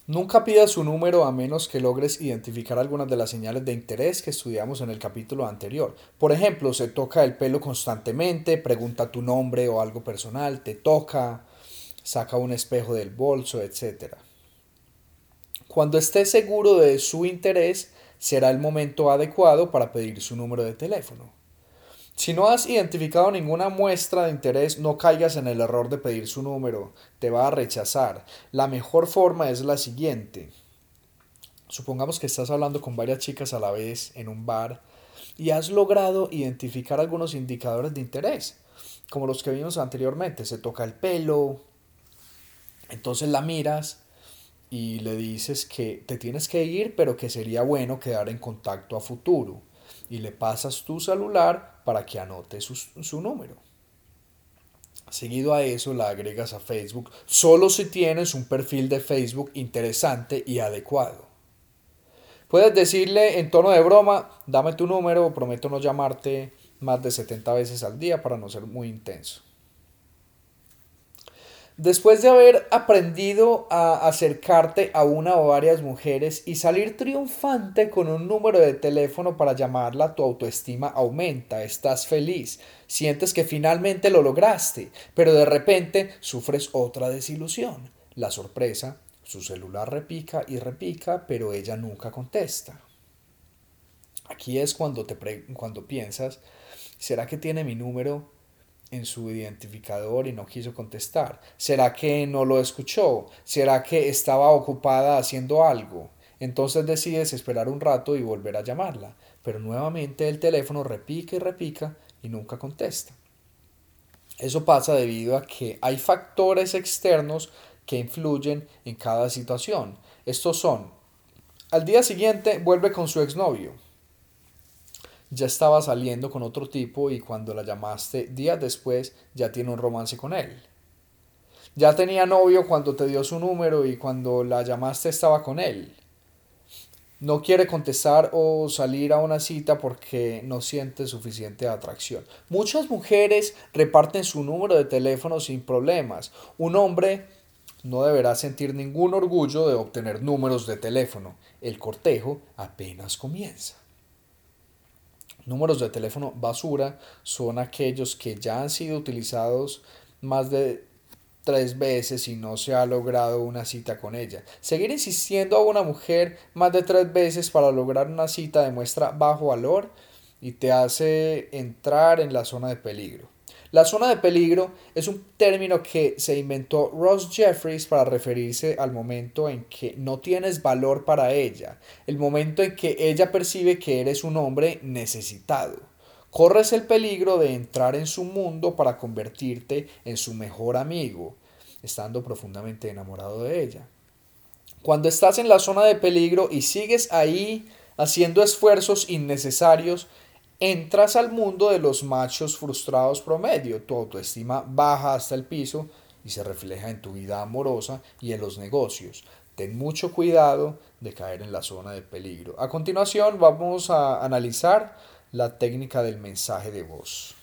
Nunca pidas su número a menos que logres identificar algunas de las señales de interés que estudiamos en el capítulo anterior. Por ejemplo, se toca el pelo constantemente, pregunta tu nombre o algo personal, te toca, saca un espejo del bolso, etcétera. Cuando esté seguro de su interés, será el momento adecuado para pedir su número de teléfono. Si no has identificado ninguna muestra de interés, no caigas en el error de pedir su número, te va a rechazar. La mejor forma es la siguiente. Supongamos que estás hablando con varias chicas a la vez en un bar y has logrado identificar algunos indicadores de interés, como los que vimos anteriormente. Se toca el pelo, entonces la miras y le dices que te tienes que ir, pero que sería bueno quedar en contacto a futuro. Y le pasas tu celular para que anote su número. Seguido a eso la agregas a Facebook solo si tienes un perfil de Facebook interesante y adecuado. Puedes decirle en tono de broma, dame tu número, prometo no llamarte más de 70 veces al día para no ser muy intenso. Después de haber aprendido a acercarte a una o varias mujeres y salir triunfante con un número de teléfono para llamarla, tu autoestima aumenta, estás feliz, sientes que finalmente lo lograste, pero de repente sufres otra desilusión. La sorpresa, su celular repica y repica, pero ella nunca contesta. Aquí es cuando piensas, ¿será que tiene mi número en su identificador y no quiso contestar? ¿Será que no lo escuchó? ¿Será que estaba ocupada haciendo algo? Entonces decides esperar un rato y volver a llamarla, pero nuevamente el teléfono repica y repica y nunca contesta. Eso pasa debido a que hay factores externos que influyen en cada situación. Estos son, al día siguiente vuelve con su exnovio, ya estaba saliendo con otro tipo y cuando la llamaste días después ya tiene un romance con él. Ya tenía novio cuando te dio su número y cuando la llamaste estaba con él. No quiere contestar o salir a una cita porque no siente suficiente atracción. Muchas mujeres reparten su número de teléfono sin problemas. Un hombre no deberá sentir ningún orgullo de obtener números de teléfono. El cortejo apenas comienza. Números de teléfono basura son aquellos que ya han sido utilizados más de 3 veces y no se ha logrado una cita con ella. Seguir insistiendo a una mujer más de 3 veces para lograr una cita demuestra bajo valor y te hace entrar en la zona de peligro. La zona de peligro es un término que se inventó Ross Jeffries para referirse al momento en que no tienes valor para ella, el momento en que ella percibe que eres un hombre necesitado. Corres el peligro de entrar en su mundo para convertirte en su mejor amigo, estando profundamente enamorado de ella. Cuando estás en la zona de peligro y sigues ahí haciendo esfuerzos innecesarios, entras al mundo de los machos frustrados promedio. Tu autoestima baja hasta el piso y se refleja en tu vida amorosa y en los negocios. Ten mucho cuidado de caer en la zona de peligro. A continuación vamos a analizar la técnica del mensaje de voz.